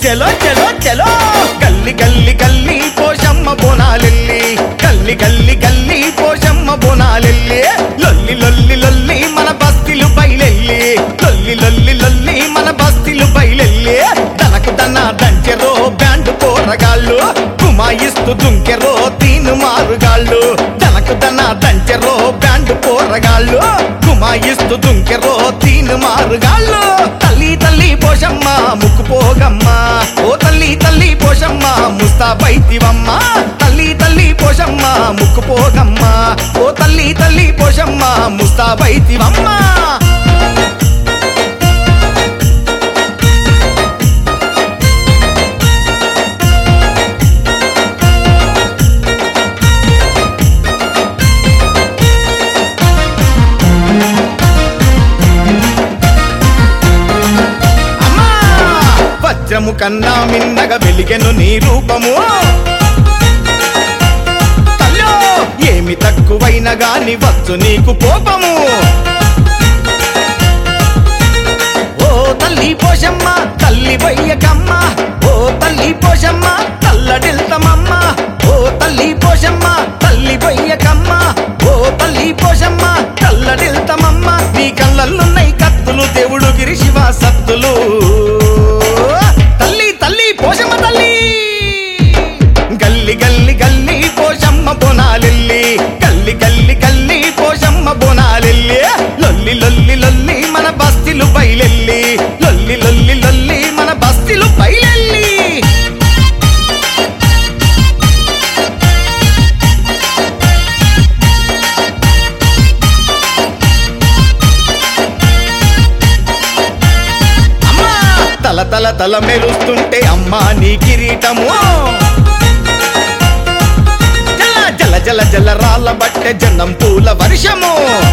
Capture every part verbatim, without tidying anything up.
చలో చలో చలో గల్లి గల్లి గల్లి పోషమ్మ బోనాలెల్లి గల్లి గల్లి గల్లి పోషమ్మ బోనాలెల్లి లొల్లి లొల్లి లొల్లి మన బస్తీలు బయలెల్లి లొల్లి లొల్లి లొల్లి మన బస్తీలు బయలెల్లి తనకు తన దంచెరో బ్యాండ్ పోరగాళ్ళు కుమాయిస్తూ దుంకెరో తీను మారుగాళ్ళు తనకు తన దంచెరో బ్యాండ్ పోరగాళ్ళు కుమాయిస్తూ దుంకెరో తీను మారుగాళ్ళు తల్లి తల్లి పోషమ్మ ముక్కు పోగమ్మ ఓ తల్లి తల్లి పోషమ్మ ముస్తాబైతివమ్మ తల్లి తల్లి పోషమ్మ ముక్కు పోగమ్మ ఓ తల్లి తల్లి పోషమ్మ ముస్తాబైతివమ్మ వజ్రము కన్నా మిన్నగా వెలిగెను నీ రూపము తల్లో ఏమి తక్కువైన గాని వచ్చు నీకు కోపము ఓ తల్లి పోషమ్మ తల్లి బయ్యకమ్మ ఓ తల్లి పోషమ్మ తల్లడిల్తమమ్మ ఓ తల్లి పోషమ్మ తల్లి బయ్యకమ్మ ఓ తల్లి పోషమ్మ తల్లడిల్తమమ్మ నీ కళ్ళల్లున్నై కత్తులు దేవుడు గిరి శివ సత్తులు పోషమ్మ తల్లి గల్లి గల్లి గల్లి పోషమ్మ బోనాలెల్లి గల్లి గల్లి గల్లి పోషమ్మ బోనాలెల్లి లొల్లి లొల్లి లొల్లి మన బస్తీలు బయలెల్లి లొల్లి లొల్లి లొల్లి మన బస్తీలు బయలెల్లి తల తల తల మెరుస్తుంటే అమ్మా నీ కిరీటము జల జల జల జల రాళ్ళ బట్టె జన్నం పూల వర్షము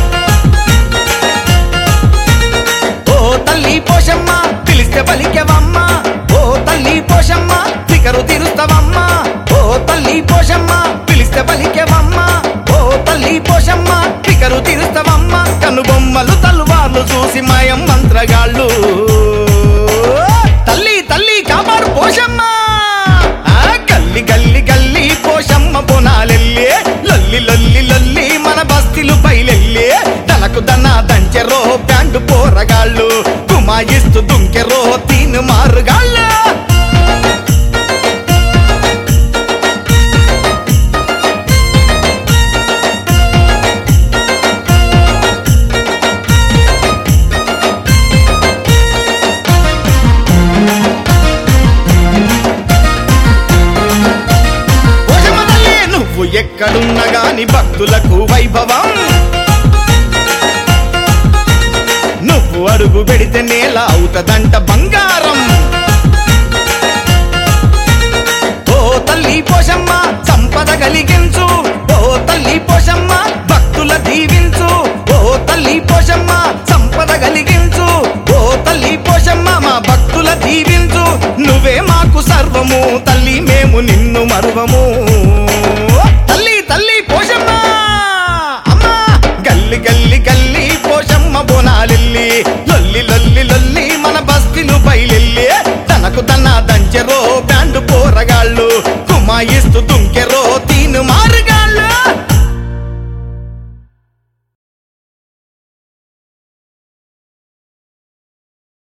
ఓ తల్లి పోషమ్మ పిలిస్తే పలికెవమ్మ ఓ తల్లి పోషమ్మ ఫికరు తీరుస్తావమ్మ ఓ తల్లి పోషమ్మ పిలిస్తే పలికెవమ్మ ఓ తల్లి పోషమ్మ ఫికరు తీరుస్తావమ్మ కనుబొమ్మలు తల్వార్లు చూసి మాయం మంత్రగాళ్ళు తల్లి తల్లి కాపాడు పోషమ్మ గల్లి గల్లి గల్లి పోషమ్మ బోనాలెల్లి లొల్లి లొల్లి లొల్లి మన బస్తీలు బయలెల్లి తనకు దన్న దంచెరో బ్యాండ్ పోరగాళ్ళు కుమాయిస్తూ దుంకెరో తీను మారుగాళ్ళు ఎక్కడున్న గాని భక్తులకు వైభవం నువ్వు అడుగు పెడితే నేల అవుతదంట బంగారం ఓ తల్లి పోషమ్మ సంపద కలిగించు ఓ తల్లి పోషమ్మ భక్తుల దీవించు ఓ తల్లి పోషమ్మ సంపద కలిగించు ఓ తల్లి పోషమ్మ మా భక్తుల దీవించు నువ్వే మాకు సర్వము తల్లి మేము నిన్ను మరువము తల్లి పోషమ్మ అమ్మ గల్లి గల్లి గల్లి పోషమ్మ బోనాలెల్లి లొల్లి లొల్లి లొల్లి మన బస్తీలు బయలెల్లి తనకు తన దంచెరో బ్యాండ్ పోరగాళ్ళు కుమాయిస్తూ దుంకెరో